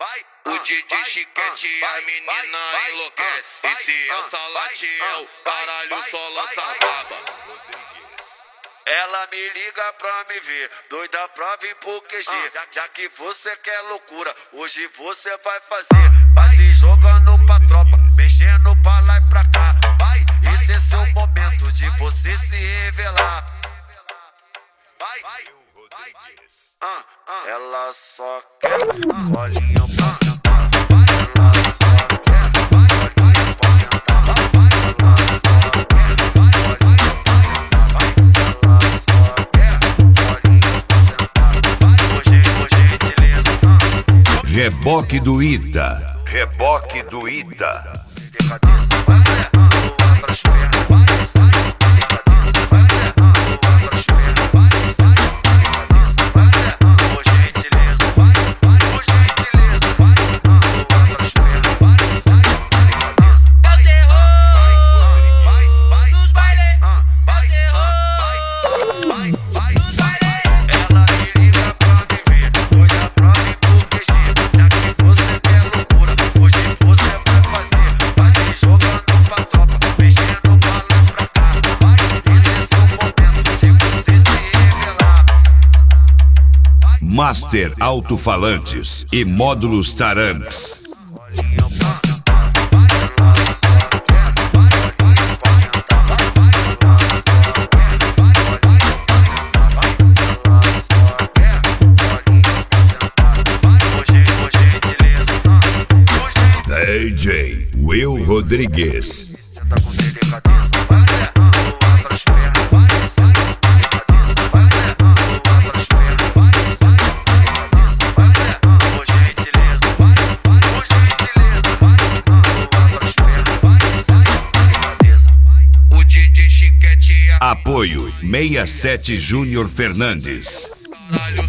O DJ Chiquete e a menina enlouquece. Esse é o Salatiel, caralho, só lança baba. Ela me liga pra me ver, doida pra vir pro QG. Já que você quer loucura, hoje você vai fazer. Vai se jogando pra tropa, mexendo pra lá e pra cá. Vai, esse é seu momento de você se revelar. Vai, ela só quer bolinho pra sentar. Ela só quer bolinho pra sentar. Ela só quer bolinho pra sentar. Ela só quer bolinho pra sentar. Hoje, gentileza. Reboque do Ita. Reboque do Ita. Delicadeza, vai, abra as pernas, vai, sai. Delicadeza, vai, abra as pernas, vai, sai. Delicadeza, vai, gentileza, vai, gentileza, vai, abra as pernas, vai, sai. Delicadeza, É o terror dos bailes, é o terror dos bailes. ela me liga pra me ver, doida pra vir pro QG. Já que você quer loucura, hoje você vai fazer. Vai se jogando pra tropa, mexendo pra lá e pra cá. Vai, esse é seu momento de você se revelar. Master Alto-Falantes e Módulos Taramps. Bolinho pra sentar, ela só quer bolinho pra sentar. Ela só quer bolinho pra sentar. Ela só quer bolinho pra sentar. Hoje, gentileza. DJ Will Rodrigues. Senta com delicadeza, vai, abra as pernas, vai, sai. Delicadeza, vai, abra as pernas, vai, sai. Delicadeza, vai, gentileza, vai, gentileza, vai, abra as pernas, vai, sai. Delicadeza. O DJ Chiquete é Apoio 67 Júnior Fernandes. caralho.